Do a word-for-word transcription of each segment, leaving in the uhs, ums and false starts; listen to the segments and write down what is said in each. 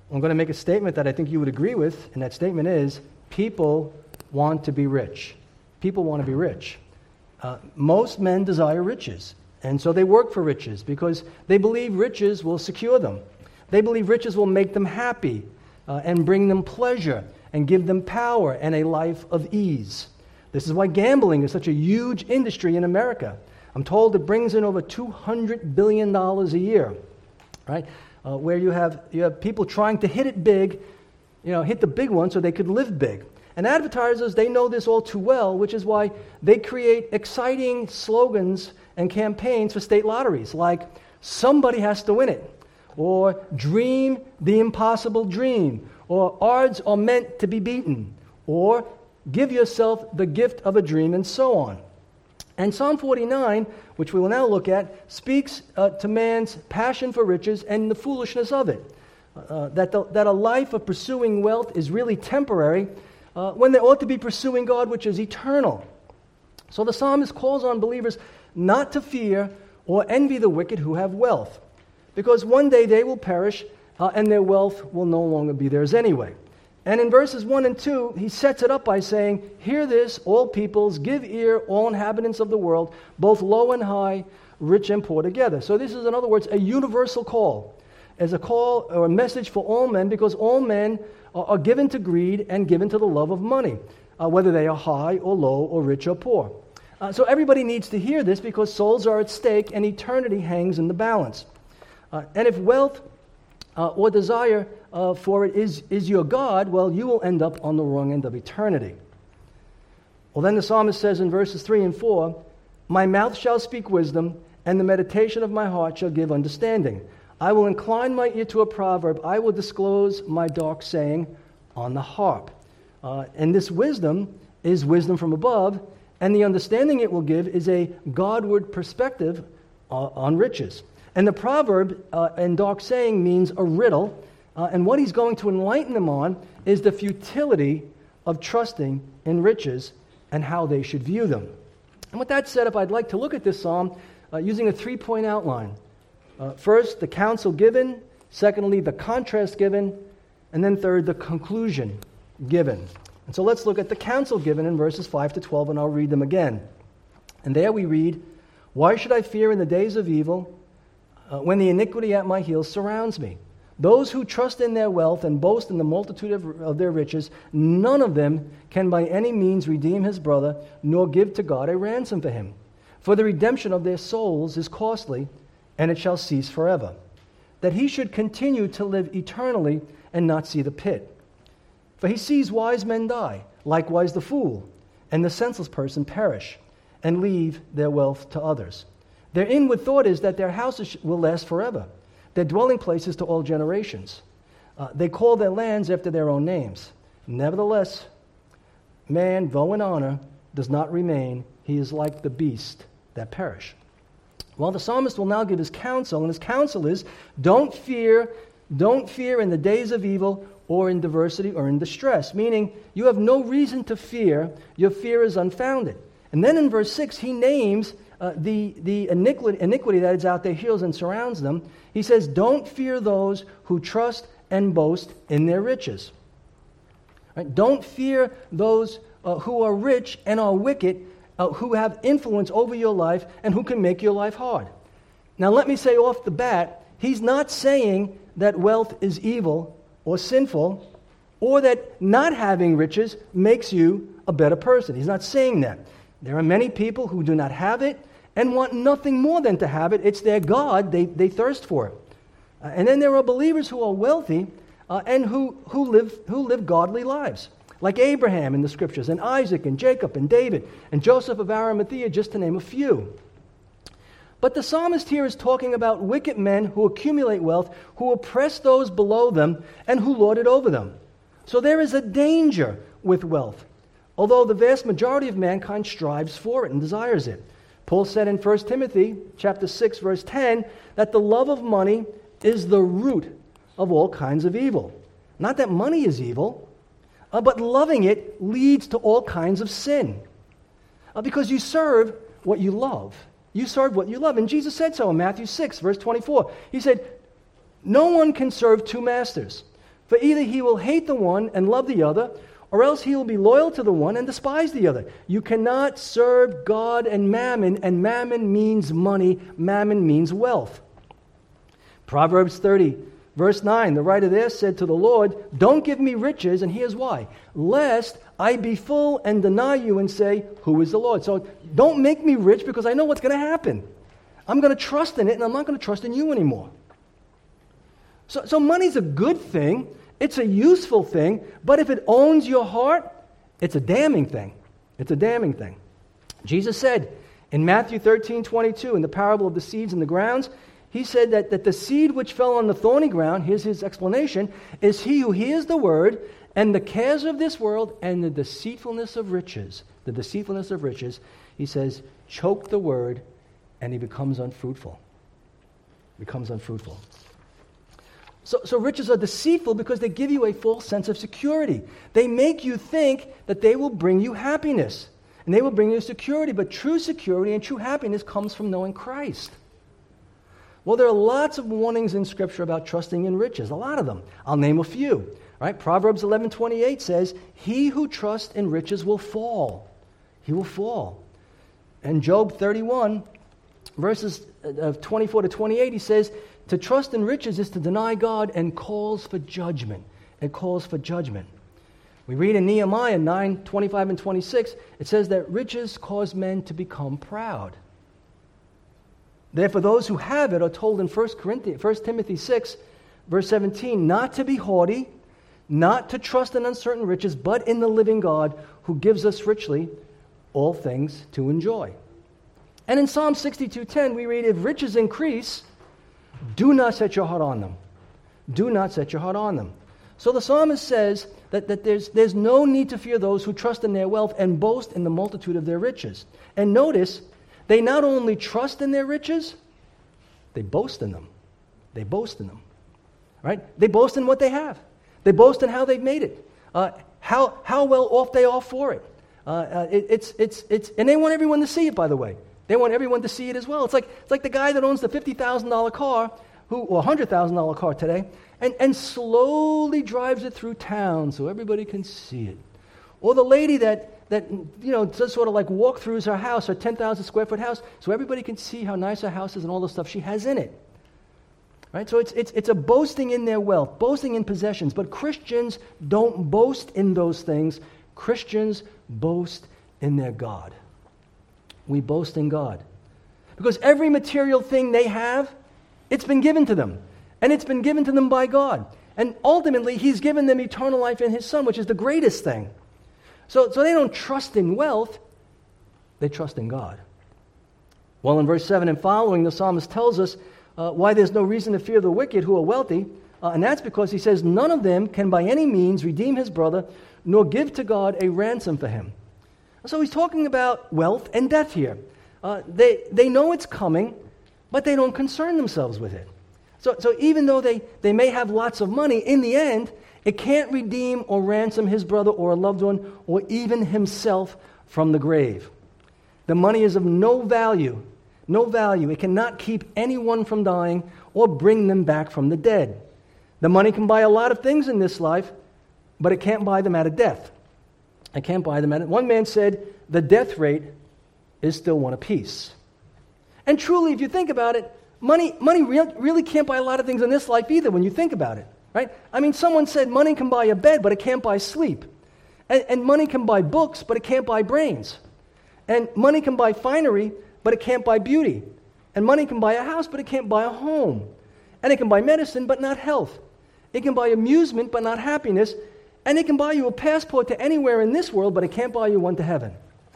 I'm going to make a statement that I think you would agree with, and that statement is, people want to be rich. People want to be rich. Uh, most men desire riches, and so they work for riches because they believe riches will secure them. They believe riches will make them happy uh, and bring them pleasure and give them power and a life of ease. This is why gambling is such a huge industry in America. I'm told it brings in over two hundred billion dollars a year, right? Uh, where you have you have people trying to hit it big, you know, hit the big one so they could live big. And advertisers, they know this all too well, which is why they create exciting slogans and campaigns for state lotteries, like somebody has to win it, or dream the impossible dream, or odds are meant to be beaten, or give yourself the gift of a dream, and so on. And Psalm forty-nine, which we will now look at, speaks uh, to man's passion for riches and the foolishness of it. Uh, that, the, that a life of pursuing wealth is really temporary uh, when they ought to be pursuing God, which is eternal. So the psalmist calls on believers not to fear or envy the wicked who have wealth, because one day they will perish uh, and their wealth will no longer be theirs anyway. And in verses one and two, he sets it up by saying, "Hear this, all peoples, give ear, all inhabitants of the world, both low and high, rich and poor together." So this is, in other words, a universal call, as a call or a message for all men, because all men are, are given to greed and given to the love of money, uh, whether they are high or low or rich or poor. Uh, so everybody needs to hear this because souls are at stake and eternity hangs in the balance. Uh, and if wealth uh, or desire uh, for it is, is your God, well, you will end up on the wrong end of eternity. Well, then the psalmist says in verses three and four, "My mouth shall speak wisdom, and the meditation of my heart shall give understanding. I will incline my ear to a proverb. I will disclose my dark saying on the harp." Uh, and this wisdom is wisdom from above, and the understanding it will give is a Godward perspective uh, on riches. And the proverb uh, and dark saying means a riddle, uh, and what he's going to enlighten them on is the futility of trusting in riches and how they should view them. And with that set up, I'd like to look at this psalm uh, using a three-point outline. Uh, first, the counsel given. Secondly, the contrast given. And then third, the conclusion given. And so let's look at the counsel given in verses five to twelve, and I'll read them again. And there we read, "Why should I fear in the days of evil, uh, when the iniquity at my heels surrounds me? Those who trust in their wealth and boast in the multitude of, of their riches, none of them can by any means redeem his brother, nor give to God a ransom for him. For the redemption of their souls is costly, and it shall cease forever. That he should continue to live eternally and not see the pit. For he sees wise men die, likewise the fool, and the senseless person perish, and leave their wealth to others. Their inward thought is that their houses will last forever, their dwelling places to all generations. Uh, they call their lands after their own names. Nevertheless, man, though in honor, does not remain. He is like the beast that perish." Well, the psalmist will now give his counsel, and his counsel is, don't fear, don't fear in the days of evil, or in diversity, or in distress, meaning you have no reason to fear. Your fear is unfounded. And then in verse six, he names uh, the, the iniquity, iniquity that is out their heels and surrounds them. He says, don't fear those who trust and boast in their riches. Right? Don't fear those uh, who are rich and are wicked, uh, who have influence over your life and who can make your life hard. Now let me say off the bat, he's not saying that wealth is evil or sinful, or that not having riches makes you a better person. He's not saying that. There are many people who do not have it and want nothing more than to have it. It's their God. They, they thirst for it. Uh, and then there are believers who are wealthy uh, and who, who, live, who live godly lives, like Abraham in the Scriptures, and Isaac, and Jacob, and David, and Joseph of Arimathea, just to name a few. But the psalmist here is talking about wicked men who accumulate wealth, who oppress those below them, and who lord it over them. So there is a danger with wealth, although the vast majority of mankind strives for it and desires it. Paul said in First Timothy chapter six, verse ten, that the love of money is the root of all kinds of evil. Not that money is evil, uh, but loving it leads to all kinds of sin. Uh, because you serve what you love. You serve what you love. And Jesus said so in Matthew six, verse twenty-four. He said, no one can serve two masters, For either he will hate the one and love the other, or else he will be loyal to the one and despise the other. You cannot serve God and mammon, and mammon means money, mammon means wealth. Proverbs thirty, verse nine, the writer there said to the Lord, don't give me riches, and here's why, lest I be full and deny you and say, who is the Lord? So don't make me rich because I know what's going to happen. I'm going to trust in it, and I'm not going to trust in you anymore. So, so money's a good thing. It's a useful thing. But if it owns your heart, it's a damning thing. It's a damning thing. Jesus said in Matthew thirteen twenty-two, in the parable of the seeds and the grounds, he said that, that the seed which fell on the thorny ground, here's his explanation, is he who hears the word, and the cares of this world and the deceitfulness of riches, the deceitfulness of riches, he says, choke the word, and he becomes unfruitful. Becomes unfruitful. So, so riches are deceitful because they give you a false sense of security. They make you think that they will bring you happiness, and they will bring you security, but true security and true happiness comes from knowing Christ. Well, there are lots of warnings in Scripture about trusting in riches, a lot of them. I'll name a few. Right? Proverbs eleven twenty-eight says, he who trusts in riches will fall. He will fall. And Job thirty-one, verses of twenty-four to twenty-eight, he says, to trust in riches is to deny God and calls for judgment. It calls for judgment. We read in Nehemiah nine twenty-five and twenty-six, it says that riches cause men to become proud. Therefore, those who have it are told in First Timothy six, verse seventeen, not to be haughty, not to trust in uncertain riches, but in the living God who gives us richly all things to enjoy. And in Psalm sixty-two ten, we read, if riches increase, do not set your heart on them. Do not set your heart on them. So the psalmist says that, that there's, there's no need to fear those who trust in their wealth and boast in the multitude of their riches. And notice, they not only trust in their riches, they boast in them. They boast in them. Right? They boast in what they have. They boast in how they've made it, uh, how how well off they are for it. Uh, uh, it. It's it's it's, and they want everyone to see it. By the way, they want everyone to see it as well. It's like it's like the guy that owns the fifty thousand dollar car, who or hundred thousand dollar car today, and and slowly drives it through town so everybody can see it. Or the lady that that you know just sort of like walkthroughs her house, her ten thousand square foot house, so everybody can see how nice her house is and all the stuff she has in it. Right? So it's, it's, it's a boasting in their wealth, boasting in possessions. But Christians don't boast in those things. Christians boast in their God. We boast in God. Because every material thing they have, it's been given to them. And it's been given to them by God. And ultimately, He's given them eternal life in His Son, which is the greatest thing. So, so they don't trust in wealth. They trust in God. Well, in verse seven and following, the psalmist tells us Uh, why there's no reason to fear the wicked who are wealthy, uh, and that's because he says none of them can by any means redeem his brother, nor give to God a ransom for him. So he's talking about wealth and death here. Uh, they they know it's coming, but they don't concern themselves with it. So so even though they, they may have lots of money, in the end, it can't redeem or ransom his brother or a loved one or even himself from the grave. The money is of no value. No value. It cannot keep anyone from dying or bring them back from the dead. The money can buy a lot of things in this life, but it can't buy them out of death. It can't buy them out of... One man said, the death rate is still one apiece. And truly, if you think about it, money money re- really can't buy a lot of things in this life either when you think about it. Right? I mean, someone said money can buy a bed, but it can't buy sleep. And, and money can buy books, but it can't buy brains. And money can buy finery, but it can't buy beauty. And money can buy a house, but it can't buy a home. And it can buy medicine, but not health. It can buy amusement, but not happiness. And it can buy you a passport to anywhere in this world, but it can't buy you one to heaven.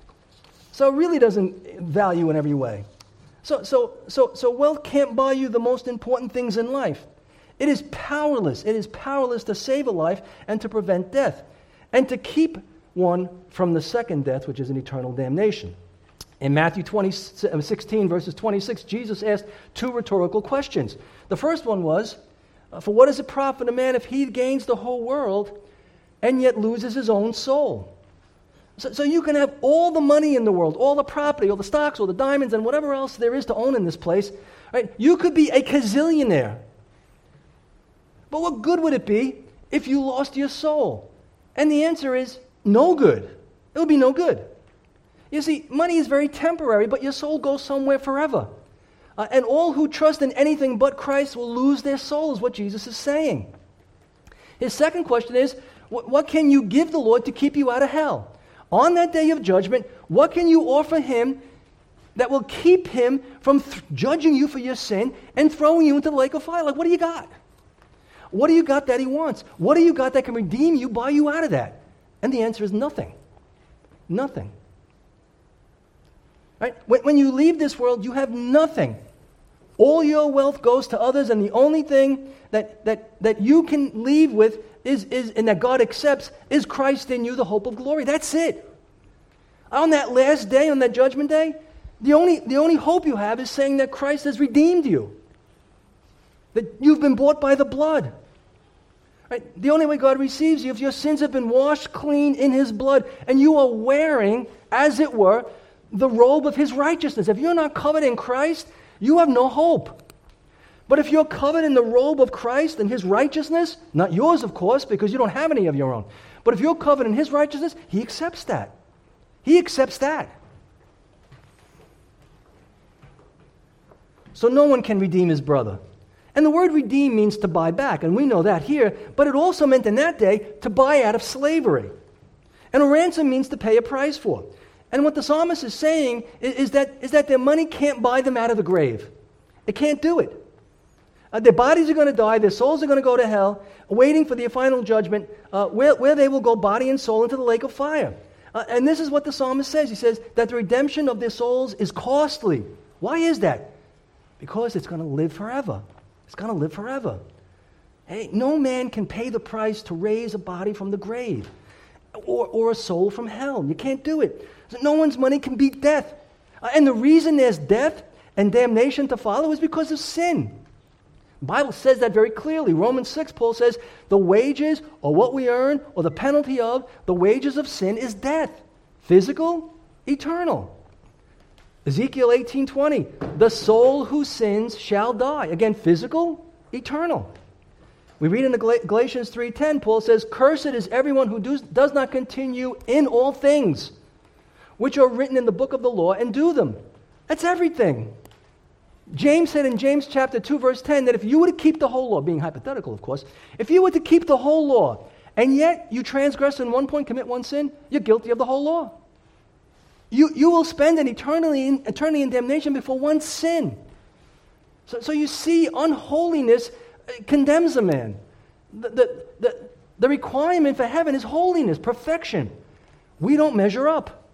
So it really doesn't value in every way. So, so, so, so wealth can't buy you the most important things in life. It is powerless. It is powerless to save a life and to prevent death, and to keep one from the second death, which is an eternal damnation. In Matthew twenty, sixteen, verses twenty-six, Jesus asked two rhetorical questions. The first one was, for what does it profit a man if he gains the whole world and yet loses his own soul? So, so you can have all the money in the world, all the property, all the stocks, all the diamonds, and whatever else there is to own in this place. Right? You could be a gazillionaire. But what good would it be if you lost your soul? And the answer is no good. It will be no good. You see, money is very temporary, but your soul goes somewhere forever. Uh, and all who trust in anything but Christ will lose their soul, is what Jesus is saying. His second question is, what, what can you give the Lord to keep you out of hell? On that day of judgment, what can you offer him that will keep him from th- judging you for your sin and throwing you into the lake of fire? Like, what do you got? What do you got that he wants? What do you got that can redeem you, buy you out of that? And the answer is nothing. Nothing. Right? When, when you leave this world, you have nothing. All your wealth goes to others, and the only thing that, that, that you can leave with is, is, and that God accepts, is Christ in you, the hope of glory. That's it. On that last day, on that judgment day, the only, the only hope you have is saying that Christ has redeemed you. That you've been bought by the blood. Right? The only way God receives you, if your sins have been washed clean in his blood, and you are wearing, as it were, the robe of his righteousness. If you're not covered in Christ, you have no hope. But if you're covered in the robe of Christ and his righteousness, not yours, of course, because you don't have any of your own, but if you're covered in his righteousness, he accepts that. He accepts that. So no one can redeem his brother. And the word redeem means to buy back, and we know that here, but it also meant in that day to buy out of slavery. And a ransom means to pay a price for. And what the psalmist is saying is, is, that, is that their money can't buy them out of the grave. It can't do it. Uh, their bodies are going to die, their souls are going to go to hell, waiting for the final judgment, uh, where, where they will go body and soul into the lake of fire. Uh, and this is what the psalmist says. He says that the redemption of their souls is costly. Why is that? Because it's going to live forever. It's going to live forever. Hey, no man can pay the price to raise a body from the grave or, or a soul from hell. You can't do it. So no one's money can beat death. Uh, and the reason there's death and damnation to follow is because of sin. The Bible says that very clearly. Romans six, Paul says, the wages, or what we earn, or the penalty of, the wages of sin is death. Physical, eternal. Ezekiel eighteen twenty, the soul who sins shall die. Again, physical, eternal. We read in the Gal- Galatians three ten, Paul says, cursed is everyone who does, does not continue in all things which are written in the book of the law and do them. That's everything. James said in James chapter two, verse ten, that if you were to keep the whole law, being hypothetical, of course, if you were to keep the whole law, and yet you transgress in one point, commit one sin, you're guilty of the whole law. You, you will spend an eternity in, eternity in damnation before one sin. So, so you see, unholiness condemns a man. The, the, the, the requirement for heaven is holiness, perfection. We don't measure up.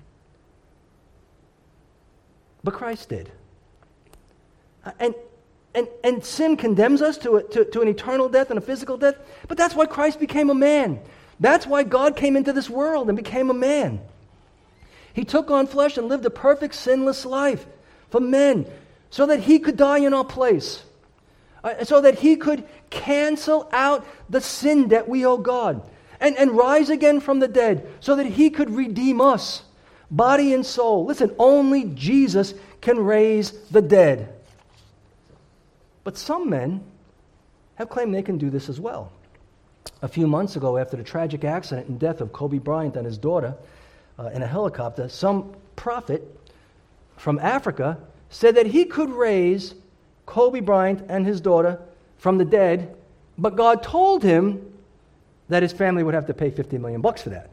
But Christ did. And, and, and sin condemns us to, a, to, to an eternal death and a physical death. But that's why Christ became a man. That's why God came into this world and became a man. He took on flesh and lived a perfect, sinless life for men so that he could die in our place, uh, so that he could cancel out the sin that we owe God and, and rise again from the dead so that he could redeem us, body and soul. Listen, only Jesus can raise the dead. But some men have claimed they can do this as well. A few months ago, after the tragic accident and death of Kobe Bryant and his daughter, Uh, in a helicopter, some prophet from Africa said that he could raise Kobe Bryant and his daughter from the dead, but God told him that his family would have to pay fifty million bucks for that.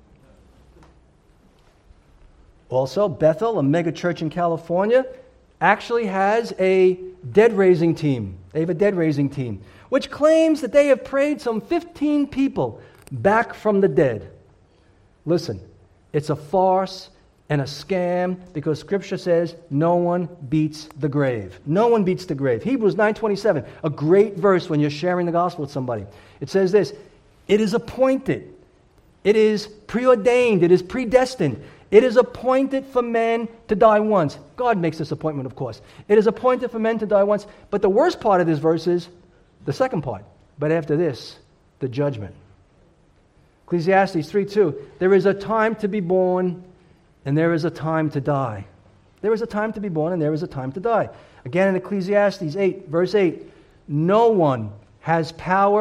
Also, Bethel, a mega church in California, actually has a dead-raising team. They have a dead-raising team, which claims that they have prayed some fifteen people back from the dead. Listen, it's a farce and a scam because Scripture says no one beats the grave. No one beats the grave. Hebrews nine twenty-seven, a great verse when you're sharing the gospel with somebody. It says this, it is appointed, it is preordained, it is predestined, it is appointed for men to die once. God makes this appointment, of course. It is appointed for men to die once. But the worst part of this verse is the second part. But after this, the judgment. Ecclesiastes three two, there is a time to be born and there is a time to die. There is a time to be born and there is a time to die. Again in Ecclesiastes eight, verse eight, no one has power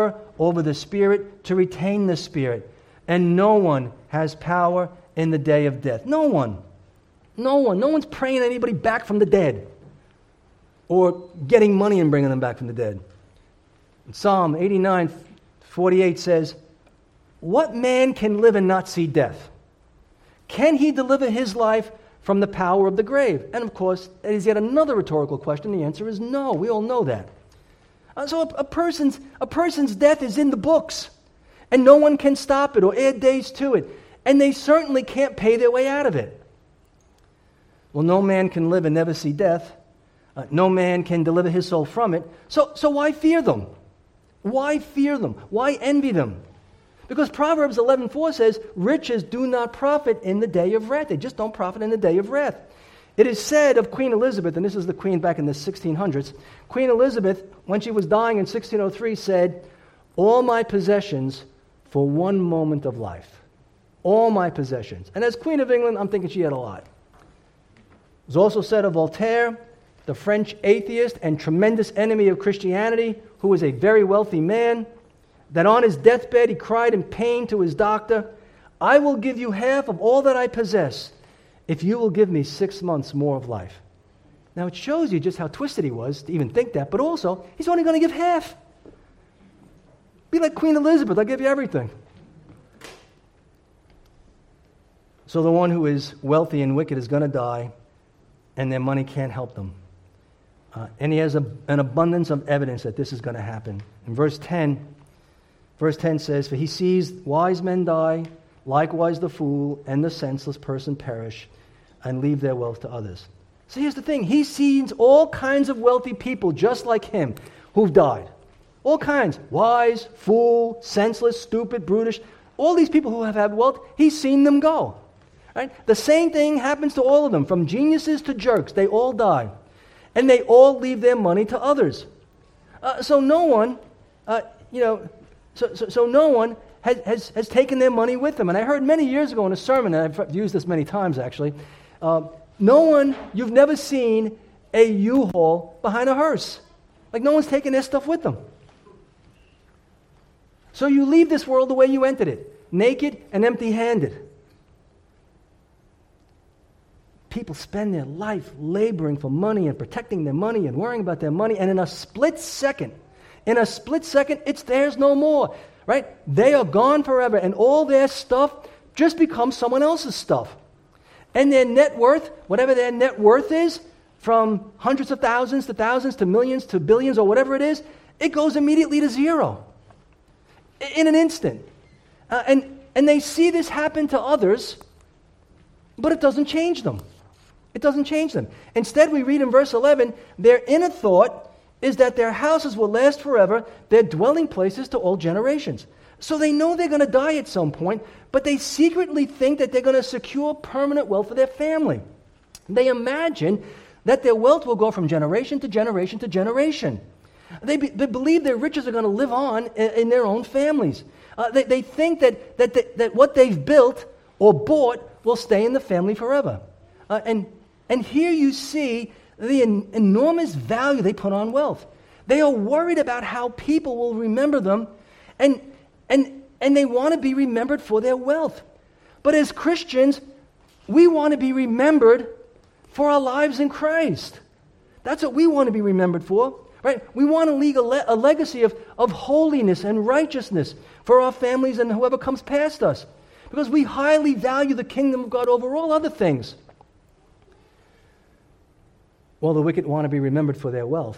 over the Spirit to retain the Spirit. And no one has power in the day of death. No one. No one. No one's praying anybody back from the dead or getting money and bringing them back from the dead. Psalm eighty-nine forty-eight says, "What man can live and not see death? Can he deliver his life from the power of the grave?" And of course, that is yet another rhetorical question. The answer is no. We all know that. Uh, so a, a person's a person's death is in the books, and no one can stop it or add days to it, and they certainly can't pay their way out of it. Well, no man can live and never see death. Uh, no man can deliver his soul from it. So, so why fear them? Why fear them? Why envy them? Because Proverbs eleven four says, riches do not profit in the day of wrath. They just don't profit in the day of wrath. It is said of Queen Elizabeth, and this is the queen back in the sixteen hundreds, Queen Elizabeth, when she was dying in sixteen oh three, said, "All my possessions for one moment of life." All my possessions. And as Queen of England, I'm thinking she had a lot. It was also said of Voltaire, the French atheist and tremendous enemy of Christianity, who was a very wealthy man, that on his deathbed he cried in pain to his doctor, "I will give you half of all that I possess if you will give me six months more of life." Now it shows you just how twisted he was to even think that, but also he's only going to give half. Be like Queen Elizabeth, I'll give you everything. So the one who is wealthy and wicked is going to die, and their money can't help them. Uh, and he has a, an abundance of evidence that this is going to happen. In verse ten, verse ten says, "For he sees wise men die, likewise the fool and the senseless person perish, and leave their wealth to others." So here's the thing. He sees all kinds of wealthy people just like him who've died. All kinds. Wise, fool, senseless, stupid, brutish. All these people who have had wealth, he's seen them go. Right? The same thing happens to all of them, from geniuses to jerks. They all die. And they all leave their money to others. Uh, so no one, uh, you know, so, so, so no one has, has, has taken their money with them. And I heard many years ago in a sermon, and I've used this many times actually, uh, no one, you've never seen a U-Haul behind a hearse. Like no one's taking their stuff with them. So you leave this world the way you entered it, naked and empty-handed. People spend their life laboring for money and protecting their money and worrying about their money, and in a split second, in a split second, it's theirs no more, right? They are gone forever, and all their stuff just becomes someone else's stuff. And their net worth, whatever their net worth is, from hundreds of thousands to thousands to millions to billions or whatever it is, it goes immediately to zero in an instant. Uh, and, and they see this happen to others, but it doesn't change them. It doesn't change them. Instead, we read in verse eleven, their inner thought is that their houses will last forever, their dwelling places to all generations. So they know they're going to die at some point, but they secretly think that they're going to secure permanent wealth for their family. They imagine that their wealth will go from generation to generation to generation. They, be, they believe their riches are going to live on in, in their own families. Uh, they, they think that, that, that, that what they've built or bought will stay in the family forever. Uh, and And here you see the en- enormous value they put on wealth. They are worried about how people will remember them, and, and, and they want to be remembered for their wealth. But as Christians, we want to be remembered for our lives in Christ. That's what we want to be remembered for, right? We want to leave a, le- a legacy of, of holiness and righteousness for our families and whoever comes past us, because we highly value the kingdom of God over all other things. Well, the wicked want to be remembered for their wealth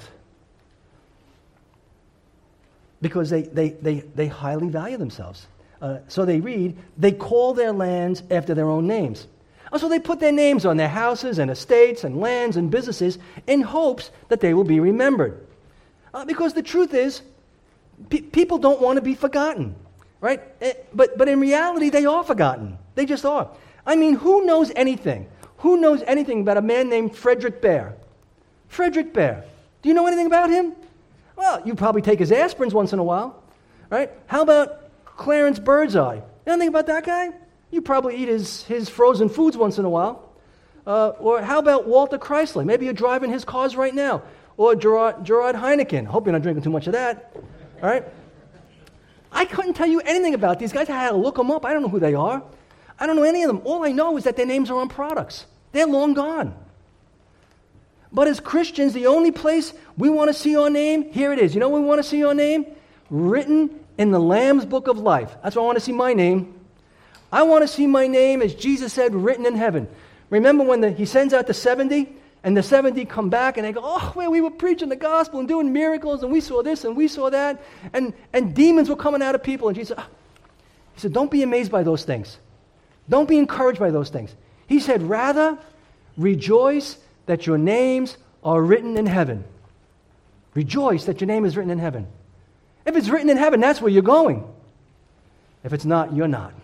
because they, they, they, they highly value themselves. Uh, so they read, they call their lands after their own names. Oh, so they put their names on their houses and estates and lands and businesses in hopes that they will be remembered. Uh, because the truth is, pe- people don't want to be forgotten, right? Uh, but, but in reality, they are forgotten. They just are. I mean, who knows anything? Who knows anything about a man named Frederick Bear? Frederick Bear. Do you know anything about him? Well, you probably take his aspirins once in a while, right? How about Clarence Birdseye? You know anything about that guy? You probably eat his, his frozen foods once in a while. Uh, or how about Walter Chrysler? Maybe you're driving his cars right now. Or Gerard, Gerard Heineken. Hope you're not drinking too much of that. All right? I couldn't tell you anything about these guys. I had to look them up. I don't know who they are. I don't know any of them. All I know is that their names are on products. They're long gone. But as Christians, the only place we want to see your name, here it is. You know where we want to see your name? Written in the Lamb's Book of Life. That's where I want to see my name. I want to see my name, as Jesus said, written in heaven. Remember when the, he sends out the seventy, and the seventy come back, and they go, oh, well, we were preaching the gospel and doing miracles, and we saw this, and we saw that, and, and demons were coming out of people. And Jesus, he said, don't be amazed by those things. Don't be encouraged by those things. He said, rather, rejoice that your names are written in heaven. Rejoice that your name is written in heaven. If it's written in heaven, that's where you're going. If it's not, you're not.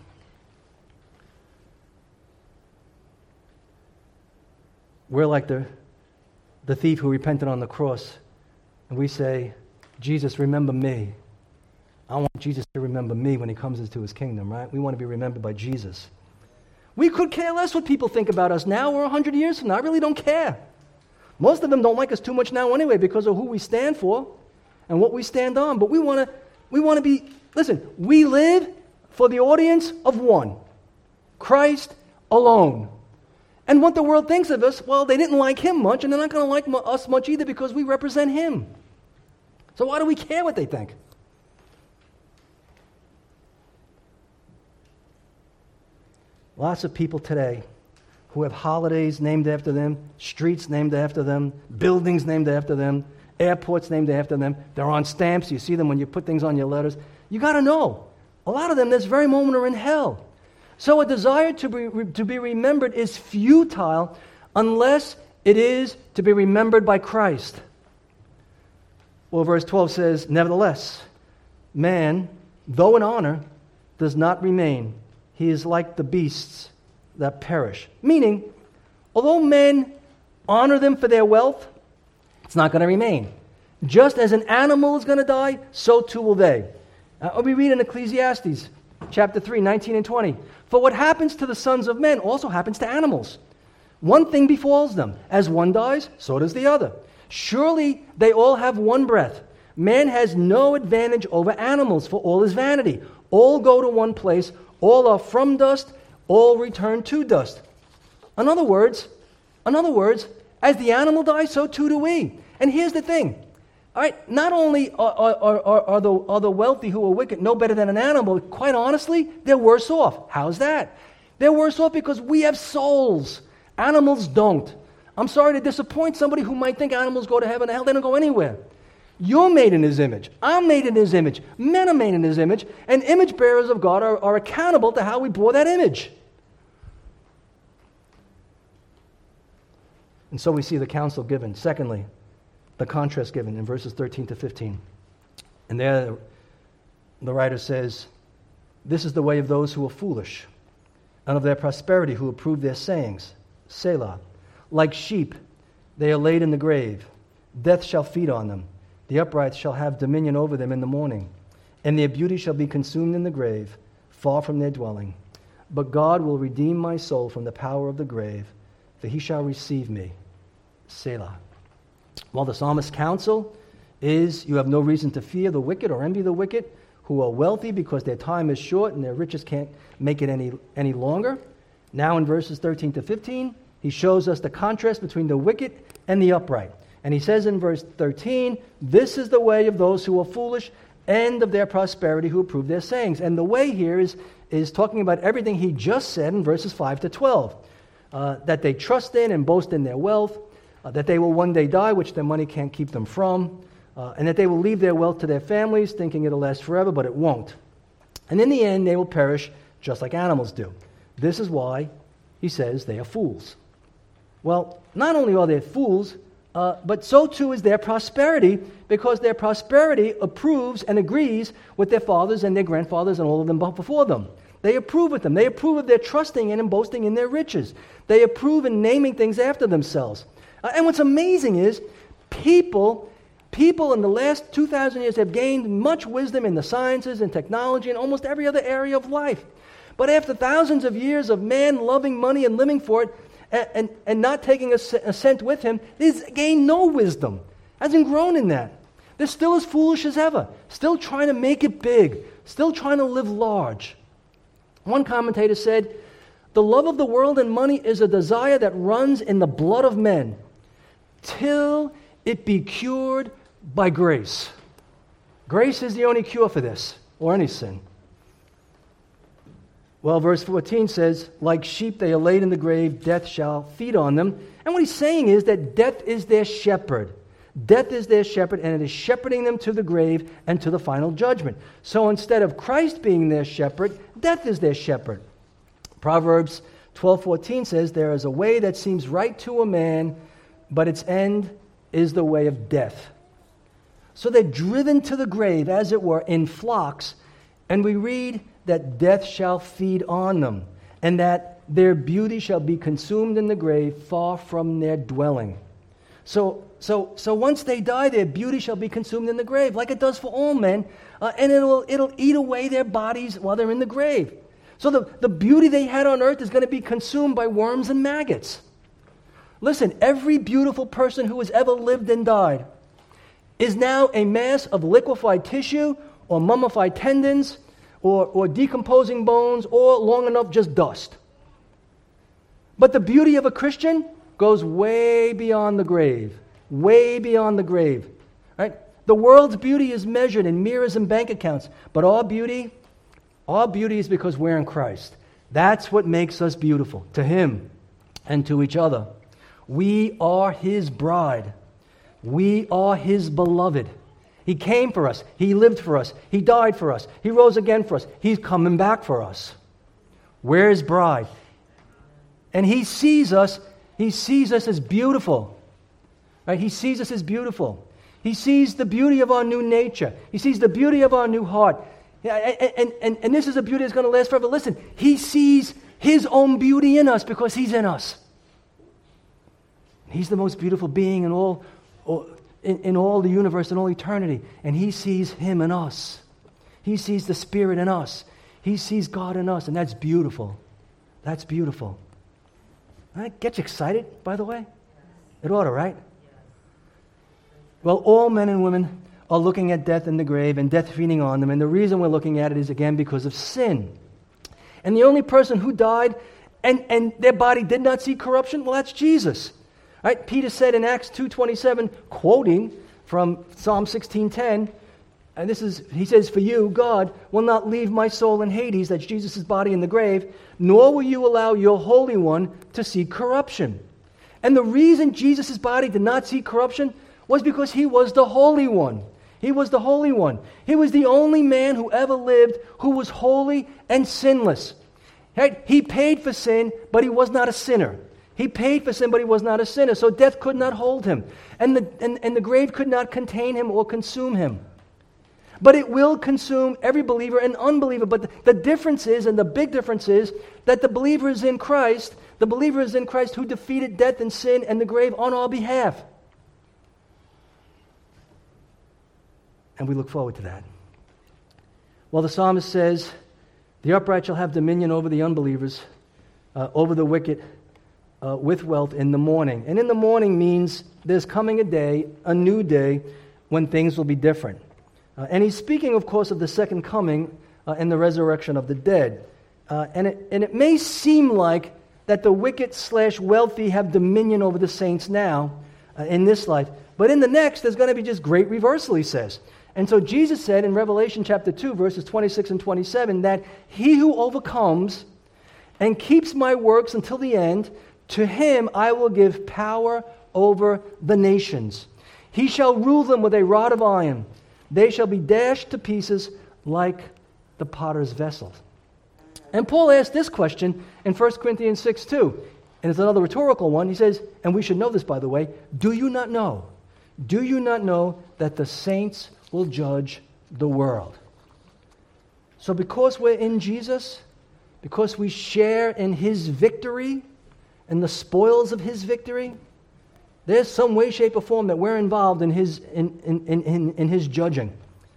We're like the, the thief who repented on the cross, and we say, Jesus, remember me. I want Jesus to remember me when he comes into his kingdom, right? We want to be remembered by Jesus. We could care less what people think about us now or a hundred years from now. I really don't care. Most of them don't like us too much now anyway because of who we stand for and what we stand on. But we want to we want to be, listen, we live for the audience of one, Christ alone. And what the world thinks of us, well, they didn't like him much, and they're not going to like mu- us much either because we represent him. So why do we care what they think? Lots of people today who have holidays named after them, streets named after them, buildings named after them, airports named after them. They're on stamps. You see them when you put things on your letters. You got to know, a lot of them this very moment are in hell. So a desire to be, to be remembered is futile unless it is to be remembered by Christ. Well, verse twelve says, nevertheless, man, though in honor, does not remain. He is like the beasts that perish. Meaning, although men honor them for their wealth, it's not going to remain. Just as an animal is going to die, so too will they. Uh, we read in Ecclesiastes chapter three, nineteen and twenty. For what happens to the sons of men also happens to animals. One thing befalls them. As one dies, so does the other. Surely they all have one breath. Man has no advantage over animals, for all is vanity. All go to one place. All are from dust. All return to dust. In other words, in other words, as the animal dies, so too do we. And here's the thing. All right, not only are, are, are, are, the, are the wealthy who are wicked no better than an animal, quite honestly, they're worse off. How's that? They're worse off because we have souls. Animals don't. I'm sorry to disappoint somebody who might think animals go to heaven. Hell, they don't go anywhere. You're made in his image. I'm made in his image. Men are made in his image. And image bearers of God are, are accountable to how we bore that image. And so we see the counsel given. Secondly, the contrast given in verses thirteen to fifteen. And there the writer says, this is the way of those who are foolish, and of their prosperity who approve their sayings. Selah. Like sheep, they are laid in the grave. Death shall feed on them. The upright shall have dominion over them in the morning. And their beauty shall be consumed in the grave, far from their dwelling. But God will redeem my soul from the power of the grave, for he shall receive me. Selah. While the psalmist's counsel is, you have no reason to fear the wicked or envy the wicked, who are wealthy because their time is short and their riches can't make it any, any longer. Now in verses thirteen to fifteen, he shows us the contrast between the wicked and the upright. And he says in verse thirteen, this is the way of those who are foolish and of their prosperity who approve their sayings. And the way here is, is talking about everything he just said in verses five to twelve. Uh, that they trust in and boast in their wealth, uh, that they will one day die, which their money can't keep them from, uh, and that they will leave their wealth to their families, thinking it'll last forever, but it won't. And in the end, they will perish just like animals do. This is why he says they are fools. Well, not only are they fools, uh, but so too is their prosperity, because their prosperity approves and agrees with their fathers and their grandfathers and all of them before them. They approve of them. They approve of their trusting in and boasting in their riches. They approve in naming things after themselves. Uh, and what's amazing is people, people in the last two thousand years have gained much wisdom in the sciences and technology and almost every other area of life. But after thousands of years of man loving money and living for it, and, and, and not taking a, a cent with him, he's gained no wisdom. Hasn't grown in that. They're still as foolish as ever, still trying to make it big, still trying to live large. One commentator said, "The love of the world and money is a desire that runs in the blood of men, till it be cured by grace." Grace is the only cure for this, or any sin. Well, verse fourteen says, "Like sheep they are laid in the grave, death shall feed on them." And what he's saying is that death is their shepherd. Death is their shepherd, and it is shepherding them to the grave and to the final judgment. So instead of Christ being their shepherd, death is their shepherd. Proverbs twelve fourteen says, "There is a way that seems right to a man, but its end is the way of death." So they're driven to the grave, as it were, in flocks, and we read that death shall feed on them, and that their beauty shall be consumed in the grave, far from their dwelling. So, so, so once they die, their beauty shall be consumed in the grave, like it does for all men, uh, and it'll it'll eat away their bodies while they're in the grave. So the, the beauty they had on earth is going to be consumed by worms and maggots. Listen, every beautiful person who has ever lived and died is now a mass of liquefied tissue or mummified tendons or, or decomposing bones, or long enough just dust. But the beauty of a Christian goes way beyond the grave, way beyond the grave. Right? The world's beauty is measured in mirrors and bank accounts, but our beauty, our beauty is because we're in Christ. That's what makes us beautiful, to Him and to each other. We are His bride. We are His beloved. He came for us. He lived for us. He died for us. He rose again for us. He's coming back for us. We're His bride. And He sees us, He sees us as beautiful. Right? He sees us as beautiful. He sees the beauty of our new nature. He sees the beauty of our new heart. And, and, and, and this is a beauty that's going to last forever. Listen, He sees His own beauty in us because He's in us. He's the most beautiful being in all, in, in all the universe and all eternity. And He sees Him in us. He sees the Spirit in us. He sees God in us. And that's beautiful. That's beautiful. That gets you excited, by the way? It ought to, right? Well, all men and women are looking at death in the grave and death feeding on them. And the reason we're looking at it is, again, because of sin. And the only person who died and, and their body did not see corruption, well, that's Jesus. Right? Peter said in Acts two twenty-seven, quoting from Psalm sixteen ten, and this is, he says, "For you, God, will not leave my soul in Hades," that's Jesus' body in the grave, "nor will you allow your Holy One to see corruption." And the reason Jesus' body did not see corruption was because He was the Holy One. He was the Holy One. He was the only man who ever lived who was holy and sinless. Right? He paid for sin, but He was not a sinner. He paid for sin, but He was not a sinner. So death could not hold Him. And the, and, and the grave could not contain Him or consume Him. But it will consume every believer and unbeliever. But the, the difference is, and the big difference is, that the believer is in Christ. The believer is in Christ who defeated death and sin and the grave on our behalf. And we look forward to that. Well, the psalmist says, "The upright shall have dominion over the unbelievers, uh, over the wicked, uh, with wealth in the morning." And in the morning means there's coming a day, a new day, when things will be different. Uh, and he's speaking, of course, of the second coming uh, and the resurrection of the dead. Uh, and, it, and it may seem like that the wicked slash wealthy have dominion over the saints now uh, in this life. But in the next, there's going to be just great reversal, he says. And so Jesus said in Revelation chapter two, verses twenty-six and twenty-seven, that he who overcomes and keeps my works until the end, to him I will give power over the nations. He shall rule them with a rod of iron. They shall be dashed to pieces like the potter's vessels. And Paul asked this question in First Corinthians six two. And it's another rhetorical one. He says, and we should know this, by the way, do you not know? Do you not know that the saints will judge the world? So because we're in Jesus, because we share in His victory and the spoils of His victory, there's some way, shape, or form that we're involved in His, in, in, in, in His judging.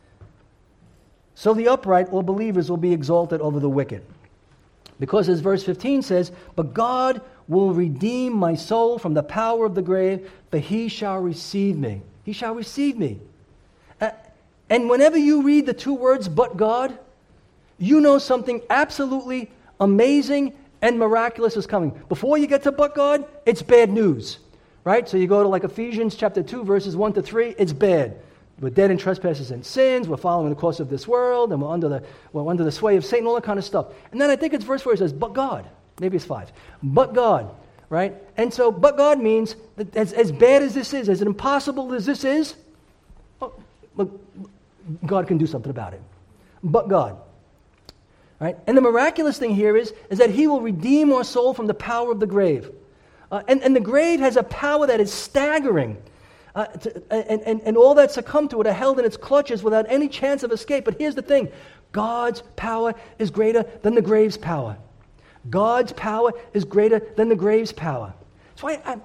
So the upright, or believers, will be exalted over the wicked. Because as verse fifteen says, "But God will redeem my soul from the power of the grave, for He shall receive me." He shall receive me. Uh, and whenever you read the two words, but God, you know something absolutely amazing and miraculous is coming. Before you get to but God, it's bad news, right? So you go to like Ephesians chapter two, verses one to three, it's bad. We're dead in trespasses and sins, we're following the course of this world, and we're under the, we're under the sway of Satan, all that kind of stuff. And then I think it's verse four, it says, but God. Maybe it's five. But God, right? And so, but God means that as, as bad as this is, as impossible as this is, oh, look, God can do something about it. But God. Right? And the miraculous thing here is, is that He will redeem our soul from the power of the grave. Uh, and, and the grave has a power that is staggering. Uh, to, and, and, and all that succumb to it are held in its clutches without any chance of escape. But here's the thing. God's power is greater than the grave's power. God's power is greater than the grave's power. That's why I'm,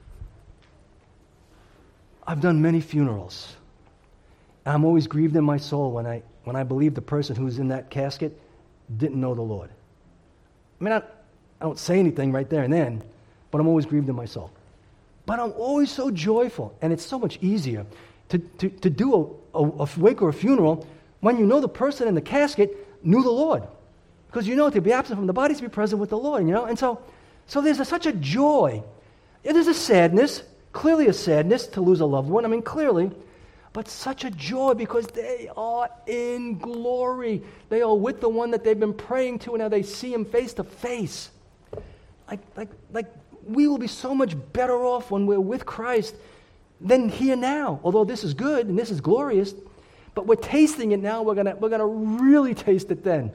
I've done many funerals. I'm always grieved in my soul when I, when I believe the person who's in that casket didn't know the Lord. I mean, I, I don't say anything right there and then, but I'm always grieved in my soul. But I'm always so joyful, and it's so much easier to, to, to do a, a, a wake or a funeral when you know the person in the casket knew the Lord. Because you know to be absent from the body, to be present with the Lord, you know? And so, so there's a, such a joy. Yeah, there's a sadness, clearly a sadness to lose a loved one, I mean, clearly, but such a joy because they are in glory. They are with the one that they've been praying to, and now they see Him face to face. Like, like, like we will be so much better off when we're with Christ than here now. Although this is good and this is glorious, but we're tasting it now. We're gonna, we're gonna really taste it then.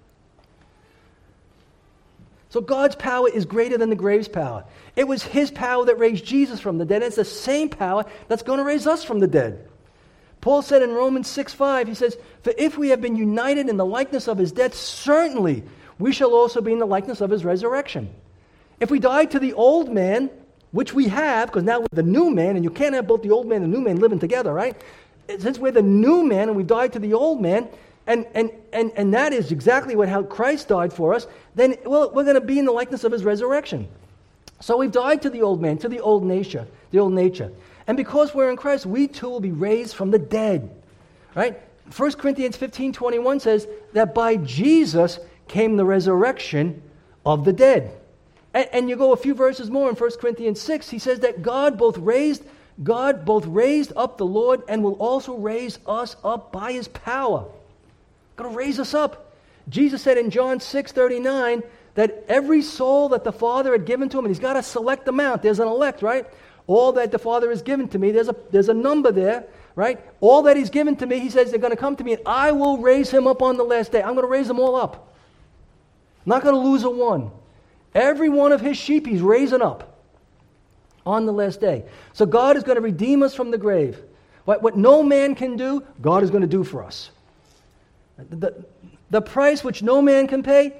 So God's power is greater than the grave's power. It was His power that raised Jesus from the dead, and it's the same power that's going to raise us from the dead. Paul said in Romans six five, he says, for if we have been united in the likeness of His death, certainly we shall also be in the likeness of His resurrection. If we died to the old man, which we have, because now we're the new man, and you can't have both the old man and the new man living together, right? Since we're the new man and we died to the old man, And, and, and, and that is exactly what how Christ died for us, then well, we're going to be in the likeness of His resurrection. So we've died to the old man, to the old nature, the old nature. And because we're in Christ, we too will be raised from the dead. Right? First Corinthians fifteen twenty-one says that by Jesus came the resurrection of the dead. And, and you go a few verses more in First Corinthians six, he says that God both raised God both raised up the Lord and will also raise us up by His power. Going to raise us up. Jesus said in John six thirty-nine that every soul that the Father had given to Him, and He's got to select them out. There's an elect, right? All that the Father has given to me, there's a, there's a number there, right? All that He's given to me, He says they're going to come to me, and I will raise him up on the last day. I'm going to raise them all up. I'm not going to lose a one. Every one of His sheep He's raising up on the last day. So God is going to redeem us from the grave. What, what no man can do, God is going to do for us. The, the price which no man can pay,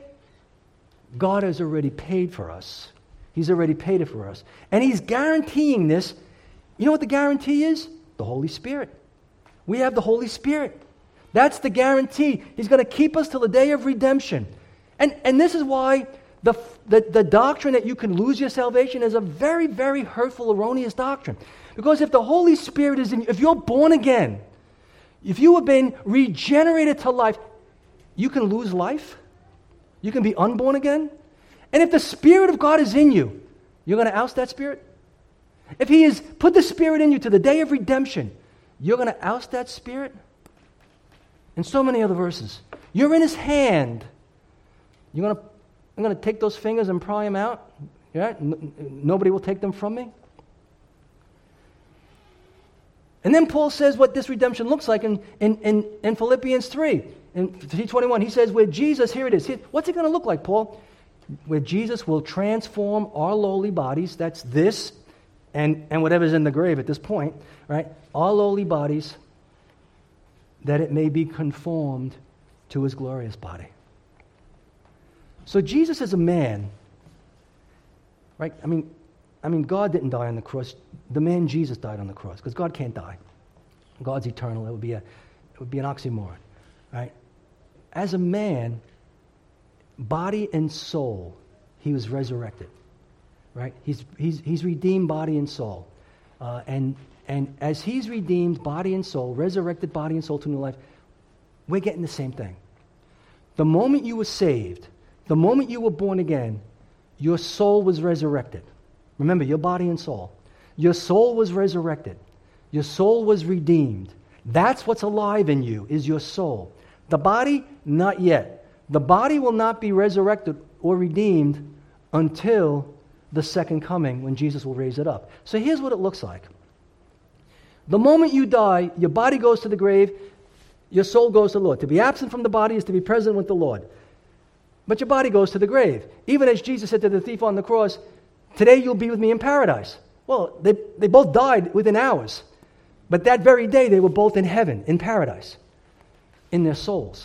God has already paid for us. He's already paid it for us. And He's guaranteeing this. You know what the guarantee is? The Holy Spirit. We have the Holy Spirit. That's the guarantee. He's going to keep us till the day of redemption. And, and this is why the, the, the doctrine that you can lose your salvation is a very, very hurtful, erroneous doctrine. Because if the Holy Spirit is in you, if you're born again, if you have been regenerated to life, you can lose life. You can be unborn again. And if the Spirit of God is in you, you're going to oust that Spirit. If He has put the Spirit in you to the day of redemption, you're going to oust that Spirit. And so many other verses. You're in His hand. You're going to, I'm going to take those fingers and pry them out. Right? N- nobody will take them from me. And then Paul says what this redemption looks like in, in, in, in Philippians three. In three twenty-one, he says, where Jesus, here it is. What's it going to look like, Paul? Where Jesus will transform our lowly bodies, that's this, and, and whatever's in the grave at this point, right? Our lowly bodies, that it may be conformed to His glorious body. So Jesus is a man, right? I mean, I mean, God didn't die on the cross. The man Jesus died on the cross, because God can't die. God's eternal. It would be a, it would be an oxymoron, right? As a man, body and soul, He was resurrected, right? He's he's he's redeemed body and soul, uh, and And as he's redeemed body and soul, resurrected body and soul to new life, we're getting the same thing. The moment you were saved, the moment you were born again, your soul was resurrected. Remember, your body and soul. Your soul was resurrected. Your soul was redeemed. That's what's alive in you, is your soul. The body, not yet. The body will not be resurrected or redeemed until the second coming, when Jesus will raise it up. So here's what it looks like. The moment you die, your body goes to the grave, your soul goes to the Lord. To be absent from the body is to be present with the Lord. But your body goes to the grave. Even as Jesus said to the thief on the cross, today you'll be with me in paradise. Well, they, they both died within hours. But that very day, they were both in heaven, in paradise, in their souls.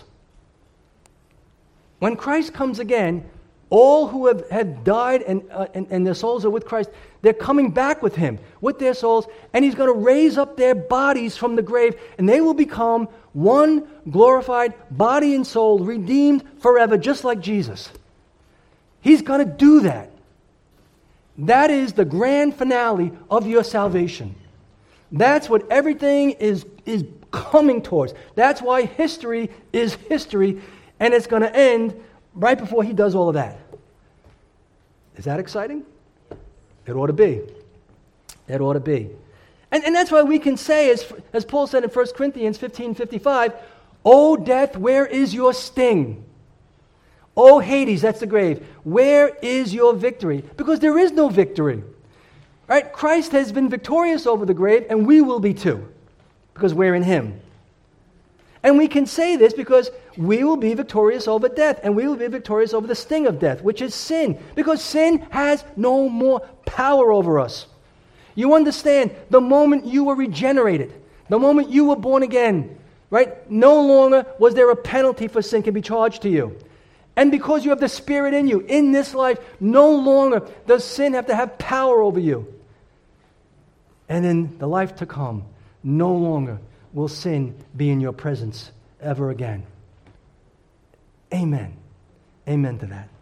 When Christ comes again, all who have, have died and, uh, and, and their souls are with Christ, they're coming back with him, with their souls, and he's going to raise up their bodies from the grave, and they will become one glorified body and soul, redeemed forever, just like Jesus. He's going to do that. That is the grand finale of your salvation. That's what everything is, is coming towards. That's why history is history, and it's going to end right before he does all of that. Is that exciting? It ought to be. It ought to be. And, and that's why we can say, as, as Paul said in First Corinthians fifteen fifty-five, O death, where is your sting? O Hades, that's the grave, where is your victory? Because there is no victory. Right? Christ has been victorious over the grave, and we will be too, because we're in him. And we can say this because we will be victorious over death, and we will be victorious over the sting of death, which is sin, because sin has no more power over us. You understand, the moment you were regenerated, the moment you were born again, right, no longer was there a penalty for sin can be charged to you. And because you have the Spirit in you, in this life, no longer does sin have to have power over you. And in the life to come, no longer will sin be in your presence ever again. Amen. Amen to that.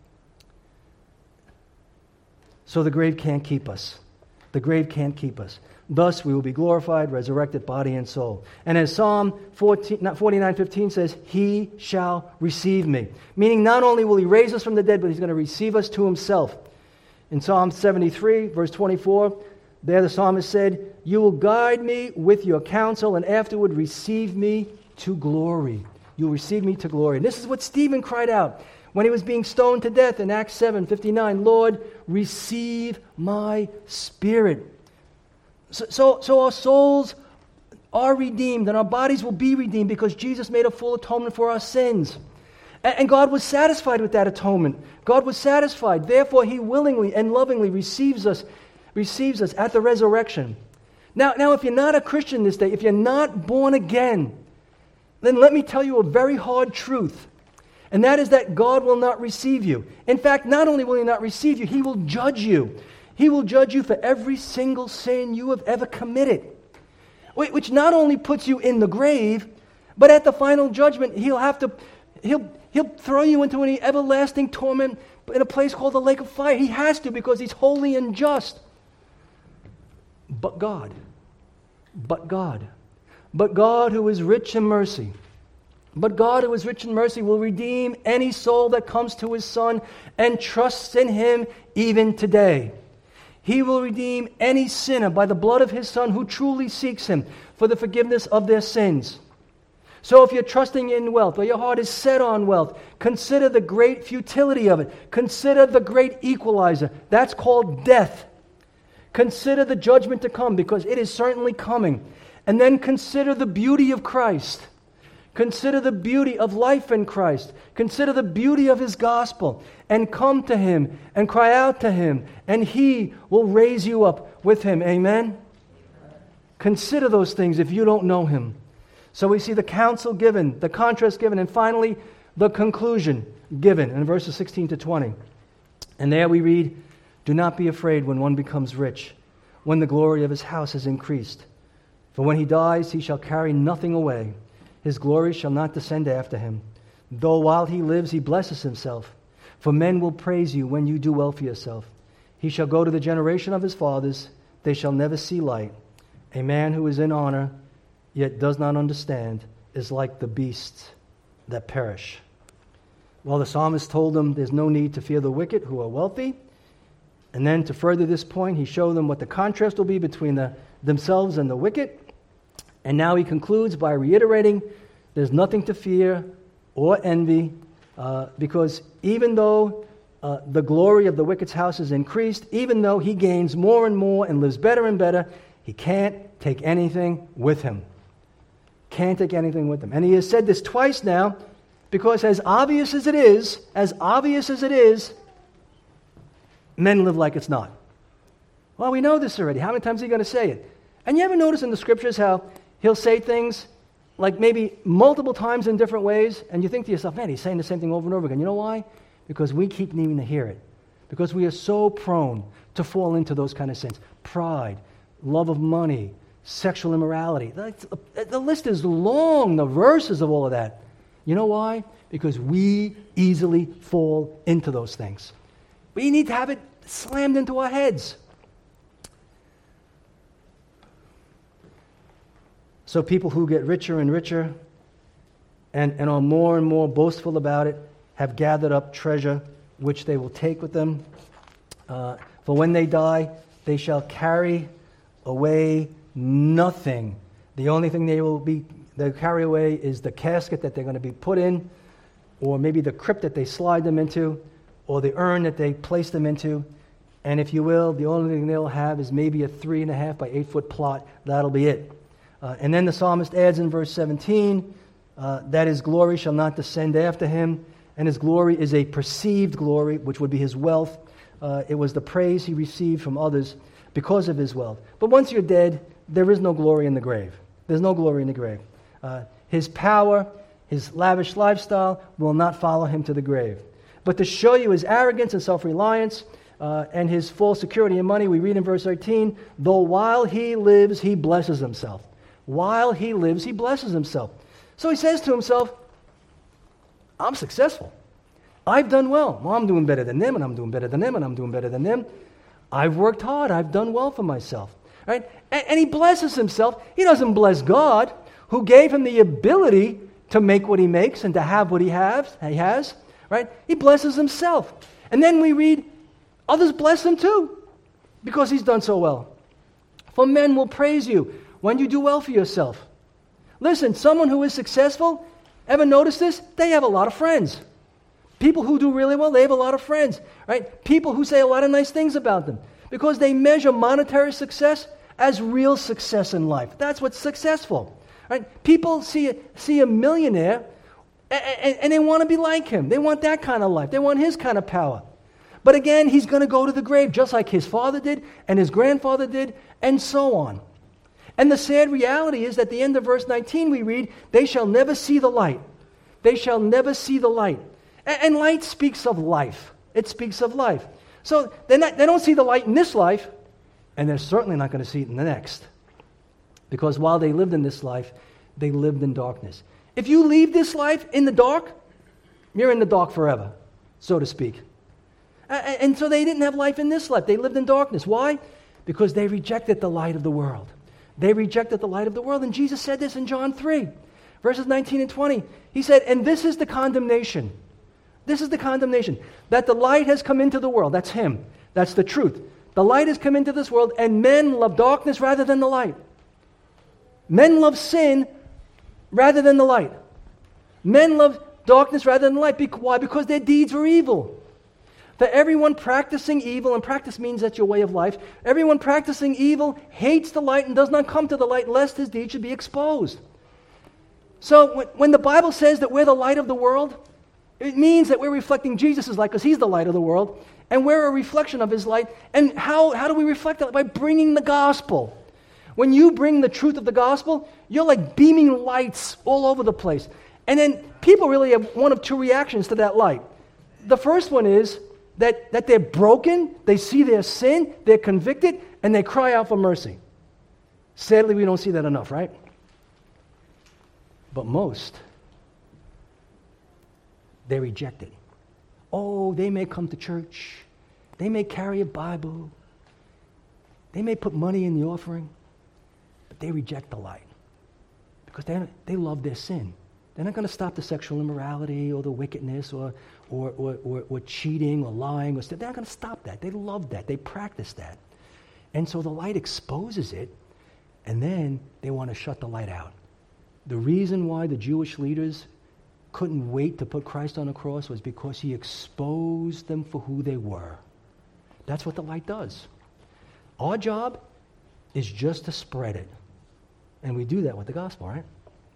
So the grave can't keep us. The grave can't keep us. Thus we will be glorified, resurrected, body and soul. And as Psalm forty-nine fifteen says, he shall receive me. Meaning not only will he raise us from the dead, but he's going to receive us to himself. In Psalm seventy-three, verse twenty-four, there the psalmist said, you will guide me with your counsel and afterward receive me to glory. You'll receive me to glory. And this is what Stephen cried out when he was being stoned to death in Acts seven fifty-nine. Lord, receive my spirit. So, so, so our souls are redeemed and our bodies will be redeemed because Jesus made a full atonement for our sins. And, and God was satisfied with that atonement. God was satisfied. Therefore, he willingly and lovingly receives us receives us at the resurrection. Now, now, if you're not a Christian this day, if you're not born again, then let me tell you a very hard truth. And that is that God will not receive you. In fact, not only will he not receive you, he will judge you. He will judge you for every single sin you have ever committed. Which not only puts you in the grave, but at the final judgment, he'll have to, he'll, he'll throw you into an everlasting torment in a place called the lake of fire. He has to because he's holy and just. But God, but God, but God who is rich in mercy, but God who is rich in mercy will redeem any soul that comes to his Son and trusts in him even today. He will redeem any sinner by the blood of his Son who truly seeks him for the forgiveness of their sins. So if you're trusting in wealth or your heart is set on wealth, consider the great futility of it. Consider the great equalizer. That's called death. Consider the judgment to come because it is certainly coming. And then consider the beauty of Christ. Consider the beauty of life in Christ. Consider the beauty of his gospel and come to him and cry out to him and he will raise you up with him. Amen? Consider those things if you don't know him. So we see the counsel given, the contrast given, and finally the conclusion given in verses sixteen to twenty. And there we read, do not be afraid when one becomes rich, when the glory of his house is increased. For when he dies, he shall carry nothing away. His glory shall not descend after him. Though while he lives, he blesses himself. For men will praise you when you do well for yourself. He shall go to the generation of his fathers. They shall never see light. A man who is in honor, yet does not understand, is like the beasts that perish. Well, the psalmist told them there's no need to fear the wicked who are wealthy. And then to further this point, he showed them what the contrast will be between the, themselves and the wicked. And now he concludes by reiterating there's nothing to fear or envy, uh, because even though uh, the glory of the wicked's house is increased, even though he gains more and more and lives better and better, he can't take anything with him. Can't take anything with him. And he has said this twice now, because as obvious as it is, as obvious as it is, men live like it's not. Well, we know this already. How many times are you going to say it? And you ever notice in the scriptures how he'll say things like maybe multiple times in different ways, and you think to yourself, man, he's saying the same thing over and over again. You know why? Because we keep needing to hear it. Because we are so prone to fall into those kind of sins. Pride, love of money, sexual immorality. The, the list is long, the verses of all of that. You know why? Because we easily fall into those things. We need to have it slammed into our heads. So people who get richer and richer and, and are more and more boastful about it have gathered up treasure which they will take with them. Uh, for when they die, they shall carry away nothing. The only thing they will be they carry away is the casket that they're going to be put in, or maybe the crypt that they slide them into, or the urn that they place them into. And if you will, the only thing they'll have is maybe a three and a half by eight foot plot. That'll be it. Uh, and then the psalmist adds in verse seventeen uh, that his glory shall not descend after him, and his glory is a perceived glory, which would be his wealth. Uh, it was the praise he received from others because of his wealth. But once you're dead, there is no glory in the grave. There's no glory in the grave. Uh, his power, his lavish lifestyle will not follow him to the grave. But to show you his arrogance and self-reliance uh, and his full security in money, we read in verse thirteen, though while he lives, he blesses himself. While he lives, he blesses himself. So he says to himself, I'm successful. I've done well. Well, I'm doing better than them, and I'm doing better than them, and I'm doing better than them. I've worked hard. I've done well for myself. Right? And, and he blesses himself. He doesn't bless God, who gave him the ability to make what he makes and to have what he has. He has. Right? He blesses himself. And then we read, others bless him too, because he's done so well. For men will praise you when you do well for yourself. Listen, someone who is successful, ever notice this? They have a lot of friends. People who do really well, they have a lot of friends. Right? People who say a lot of nice things about them, because they measure monetary success as real success in life. That's what's successful. Right? People see a, see a millionaire and, and, and they want to be like him. They want that kind of life. They want his kind of power. But again, he's going to go to the grave just like his father did and his grandfather did and so on. And the sad reality is that at the end of verse nineteen we read, they shall never see the light. They shall never see the light. And, and light speaks of life. It speaks of life. So they're not, they don't see the light in this life, and they're certainly not going to see it in the next. Because while they lived in this life, they lived in darkness. If you leave this life in the dark, you're in the dark forever, so to speak. And so they didn't have life in this life. They lived in darkness. Why? Because they rejected the light of the world. They rejected the light of the world. And Jesus said this in John three, verses nineteen and twenty. He said, and this is the condemnation. This is the condemnation, that the light has come into the world. That's him. That's the truth. The light has come into this world, and men love darkness rather than the light. Men love sin rather than the light. Men love darkness rather than the light. Why? Because their deeds were evil. For everyone practicing evil, and practice means that's your way of life, everyone practicing evil hates the light and does not come to the light lest his deeds should be exposed. So when, when the Bible says that we're the light of the world, it means that we're reflecting Jesus' light because he's the light of the world, and we're a reflection of his light. And how, how do we reflect that? By bringing the gospel. When you bring the truth of the gospel, you're like beaming lights all over the place. And then people really have one of two reactions to that light. The first one is that, that they're broken, they see their sin, they're convicted, and they cry out for mercy. Sadly, we don't see that enough, right? But most, they reject it. Oh, they may come to church. They may carry a Bible. They may put money in the offering. but they reject the light because they, they love their sin. They're not going to stop the sexual immorality or the wickedness or, or, or, or, or cheating or lying. Or st- they're not going to stop that. They love that. They practice that. And so the light exposes it, and then they want to shut the light out. The reason why the Jewish leaders couldn't wait to put Christ on the cross was because he exposed them for who they were. That's what the light does. Our job is just to spread it. And we do that with the gospel, right?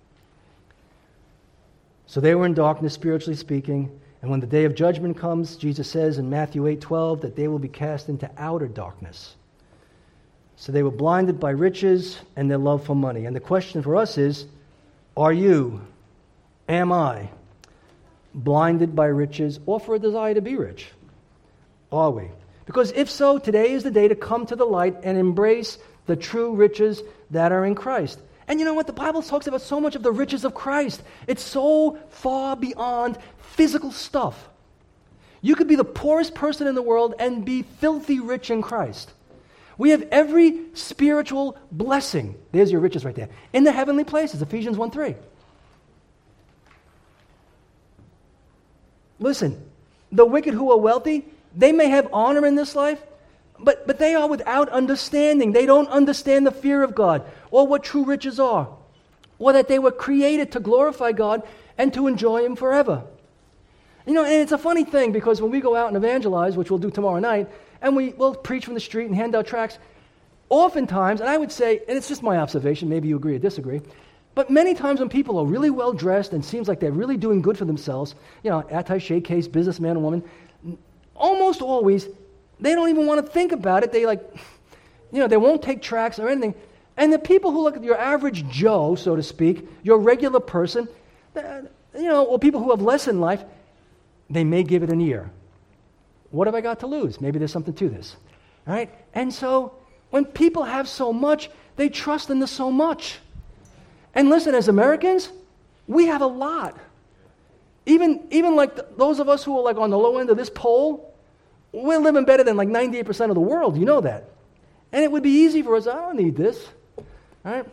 So they were in darkness, spiritually speaking, and when the day of judgment comes, Jesus says in Matthew eight twelve that they will be cast into outer darkness. So they were blinded by riches and their love for money. And the question for us is, are you, am I, blinded by riches or for a desire to be rich? Are we? Because if so, today is the day to come to the light and embrace the true riches that are in Christ. And you know what? The Bible talks about so much of the riches of Christ. It's so far beyond physical stuff. You could be the poorest person in the world and be filthy rich in Christ. We have every spiritual blessing. There's your riches right there. In the heavenly places, Ephesians one three. Listen, the wicked who are wealthy, they may have honor in this life, but, but they are without understanding. They don't understand the fear of God or what true riches are, or that they were created to glorify God and to enjoy Him forever. You know, and it's a funny thing because when we go out and evangelize, which we'll do tomorrow night, and we will preach from the street and hand out tracts, oftentimes, and I would say, and it's just my observation, maybe you agree or disagree, but many times when people are really well dressed and seems like they're really doing good for themselves, you know, attaché case, businessman and woman, almost always, they don't even want to think about it. They like, you know, they won't take tracts or anything. And the people who look at your average Joe, so to speak, your regular person, you know, or people who have less in life, they may give it an ear. What have I got to lose? Maybe there's something to this. All right? And so when people have so much, they trust in the so much. And listen, as Americans, we have a lot. Even, even like the, those of us who are like on the low end of this pole, we're living better than like ninety-eight percent of the world. You know that. And it would be easy for us. I don't need this. All right?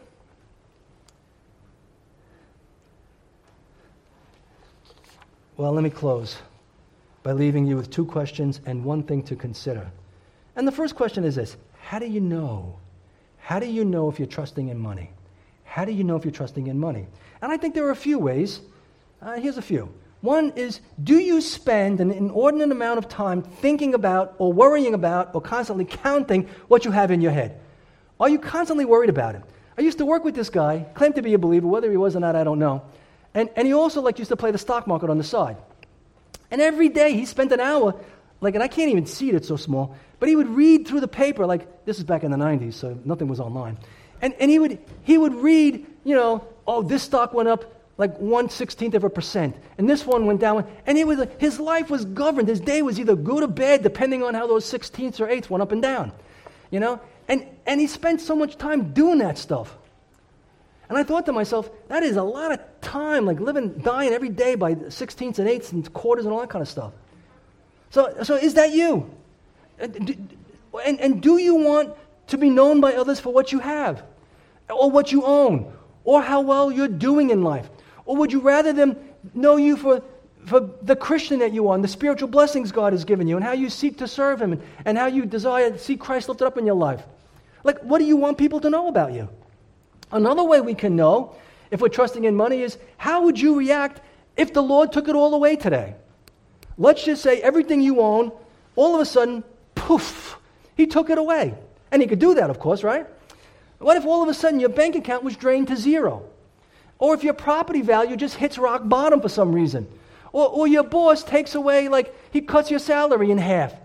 Well, let me close by leaving you with two questions and one thing to consider. And the first question is this: how do you know? How do you know if you're trusting in money? How do you know if you're trusting in money? And I think there are a few ways. Uh, here's a few. One is, do you spend an inordinate amount of time thinking about or worrying about or constantly counting what you have in your head? Are you constantly worried about it? I used to work with this guy, claimed to be a believer, whether he was or not, I don't know. And, and he also like used to play the stock market on the side. And every day he spent an hour, like, and I can't even see it, it's so small, but he would read through the paper, like, this is back in the nineties, so nothing was online. And, and he would he would read, you know, oh, this stock went up like one sixteenth of a percent, and this one went down, and it was his life was governed. His day was either good or bad, depending on how those sixteenths or eighths went up and down, you know. And and he spent so much time doing that stuff. And I thought to myself, that is a lot of time, like living, dying every day by sixteenths and eighths and quarters and all that kind of stuff. So so is that you? And, and, and do you want to be known by others for what you have, or what you own, or how well you're doing in life? Or would you rather them know you for, for the Christian that you are and the spiritual blessings God has given you and how you seek to serve Him and, and how you desire to see Christ lifted up in your life? Like, what do you want people to know about you? Another way we can know if we're trusting in money is, how would you react if the Lord took it all away today? Let's just say everything you own, all of a sudden, poof, He took it away. And He could do that, of course, right? What if all of a sudden your bank account was drained to zero? Or if your property value just hits rock bottom for some reason? Or, or your boss takes away, like, he cuts your salary in half?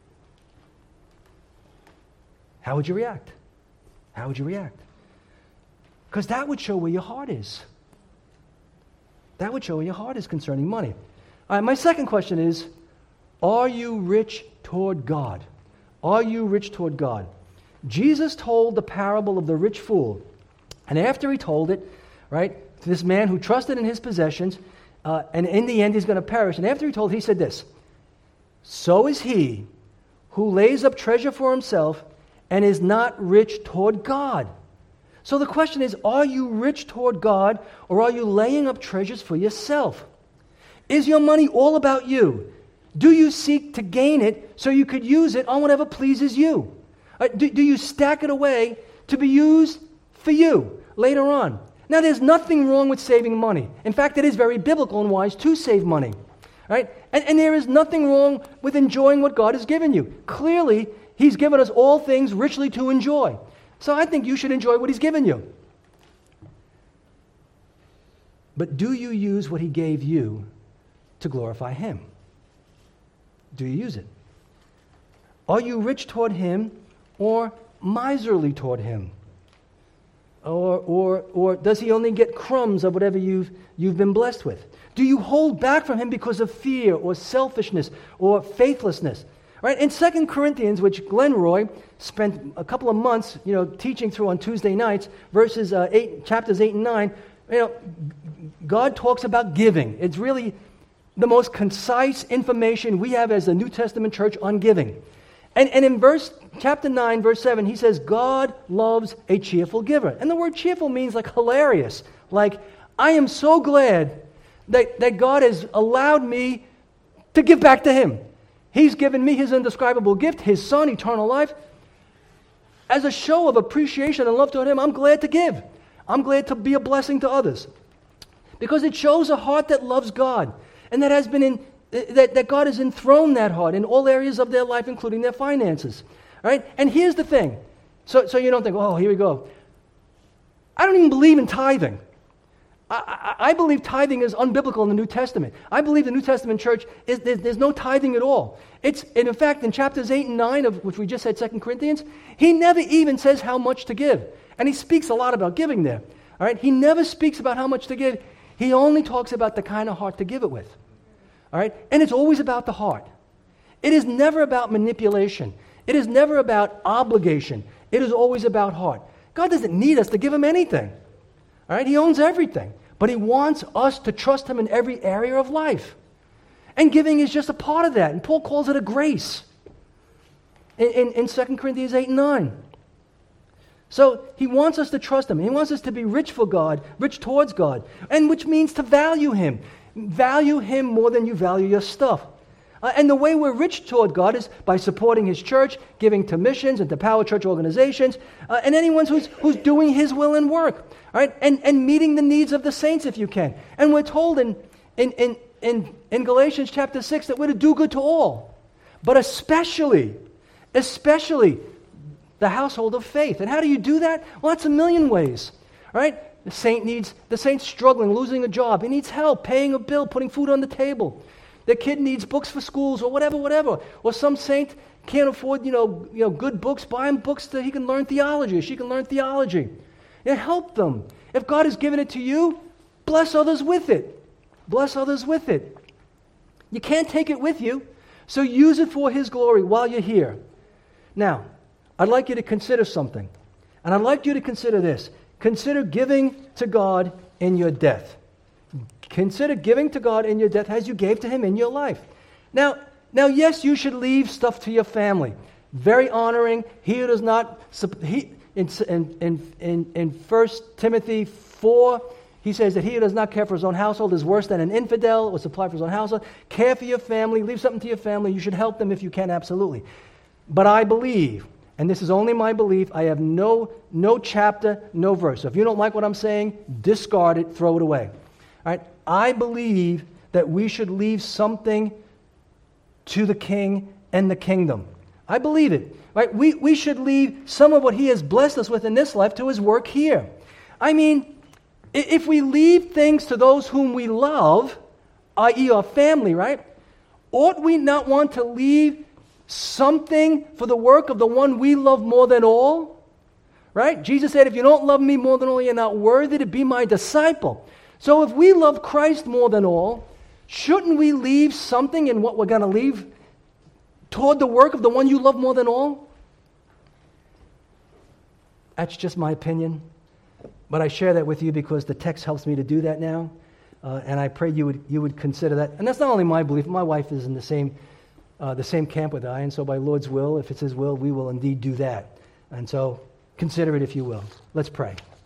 How would you react? How would you react? Because that would show where your heart is. That would show where your heart is concerning money. All right, my second question is, are you rich toward God? Are you rich toward God? Jesus told the parable of the rich fool. And after He told it, right, to this man who trusted in his possessions, uh, and in the end he's going to perish. And after He told, He said this: so is he who lays up treasure for himself and is not rich toward God. So the question is, are you rich toward God, or are you laying up treasures for yourself? Is your money all about you? Do you seek to gain it so you could use it on whatever pleases you? Uh, do, do you stack it away to be used for you later on? Now, there's nothing wrong with saving money. In fact, it is very biblical and wise to save money. Right? And, and there is nothing wrong with enjoying what God has given you. Clearly, He's given us all things richly to enjoy. So I think you should enjoy what He's given you. But do you use what He gave you to glorify Him? Do you use it? Are you rich toward Him or miserly toward Him? Or, or, or does He only get crumbs of whatever you've, you've been blessed with? Do you hold back from Him because of fear or selfishness or faithlessness? Right? In Second Corinthians, which Glenn Roy spent a couple of months, you know, teaching through on Tuesday nights, verses uh, eight, chapters eight and nine, you know, God talks about giving. It's really the most concise information we have as a New Testament church on giving. And, and in verse chapter nine, verse seven, he says, God loves a cheerful giver. And the word cheerful means like hilarious. Like, I am so glad that, that God has allowed me to give back to Him. He's given me His indescribable gift, His Son, eternal life. As a show of appreciation and love toward Him, I'm glad to give. I'm glad to be a blessing to others. Because it shows a heart that loves God. And that has been in, that, that God has enthroned that heart in all areas of their life, including their finances. Right? And here's the thing. So, so you don't think, oh, here we go. I don't even believe in tithing. I, I, I believe tithing is unbiblical in the New Testament. I believe the New Testament church, is there's, there's no tithing at all. It's, and in fact, in chapters eight and nine, of which we just said, Second Corinthians, he never even says how much to give. And he speaks a lot about giving there. All right? He never speaks about how much to give. He only talks about the kind of heart to give it with. All right? And it's always about the heart. It is never about manipulation. It is never about obligation. It is always about heart. God doesn't need us to give Him anything. All right? He owns everything. But He wants us to trust Him in every area of life. And giving is just a part of that. And Paul calls it a grace in, in, in Second Corinthians eight and nine. So He wants us to trust Him. He wants us to be rich for God, rich towards God, and which means to value Him. Value Him more than you value your stuff. Uh, and the way we're rich toward God is by supporting His church, giving to missions and to power church organizations, uh, and anyone who's, who's doing His will and work. All right? And, and meeting the needs of the saints if you can. And we're told in, in, in, in, in Galatians chapter six that we're to do good to all, but especially, especially the household of faith. And how do you do that? Well, that's a million ways. All right? The saint needs, the saint's struggling, losing a job. He needs help, paying a bill, putting food on the table. The kid needs books for schools or whatever, whatever. Or some saint can't afford, you know, you know, good books. Buy him books that he can learn theology, or she can learn theology. And help them. If God has given it to you, bless others with it. Bless others with it. You can't take it with you, so use it for His glory while you're here. Now, I'd like you to consider something. And I'd like you to consider this. Consider giving to God in your death. Consider giving to God in your death as you gave to Him in your life. Now, now, yes, you should leave stuff to your family. Very honoring. He who does not... He, in, in, in, in First Timothy four, he says that he who does not care for his own household is worse than an infidel or supply for his own household. Care for your family. Leave something to your family. You should help them if you can, absolutely. But I believe... and this is only my belief, I have no, no chapter, no verse. So if you don't like what I'm saying, discard it, throw it away. All right? I believe that we should leave something to the King and the kingdom. I believe it. Right? We, we should leave some of what He has blessed us with in this life to His work here. I mean, if we leave things to those whom we love, that is our family, right? Ought we not want to leave something for the work of the one we love more than all? Right? Jesus said, if you don't love me more than all, you're not worthy to be my disciple. So if we love Christ more than all, shouldn't we leave something in what we're going to leave toward the work of the one you love more than all? That's just my opinion. But I share that with you because the text helps me to do that now. Uh, and I pray you would you would consider that. And that's not only my belief. My wife is in the same Uh, the same camp with I, and so by Lord's will, if it's His will, we will indeed do that. And so consider it if you will. Let's pray.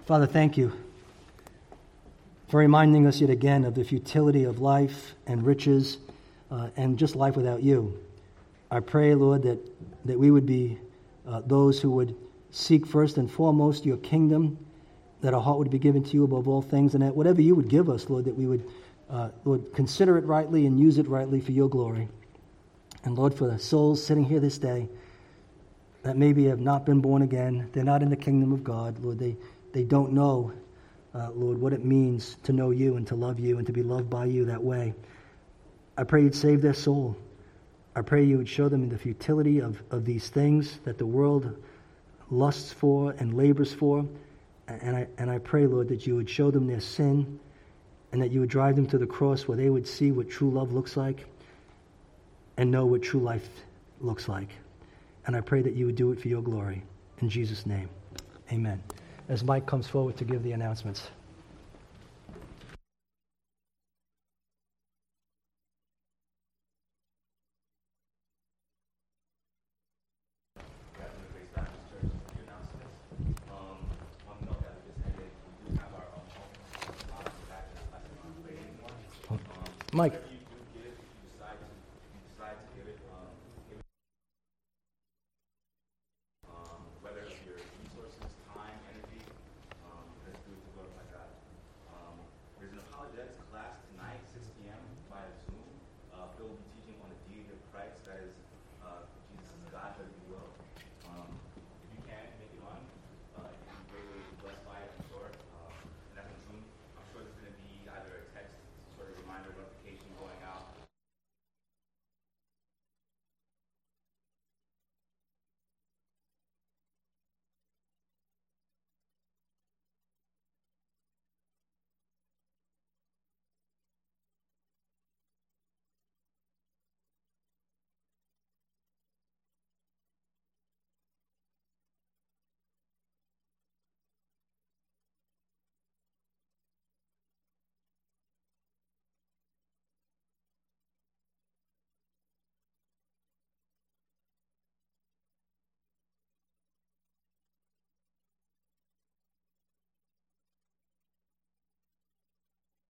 Father, thank you for reminding us yet again of the futility of life and riches uh, and just life without you. I pray, Lord, that, that we would be uh, those who would seek first and foremost your kingdom, that our heart would be given to you above all things, and that whatever you would give us, Lord, that we would, uh, Lord, consider it rightly and use it rightly for your glory. And Lord, for the souls sitting here this day that maybe have not been born again, they're not in the kingdom of God, Lord, they, they don't know, uh, Lord, what it means to know you and to love you and to be loved by you that way. I pray you'd save their soul. I pray you would show them the futility of, of these things that the world lusts for and labors for. And I, and I pray, Lord, that you would show them their sin and that you would drive them to the cross where they would see what true love looks like and know what true life looks like. And I pray that you would do it for your glory. In Jesus' name, amen. As Mike comes forward to give the announcements. Mike.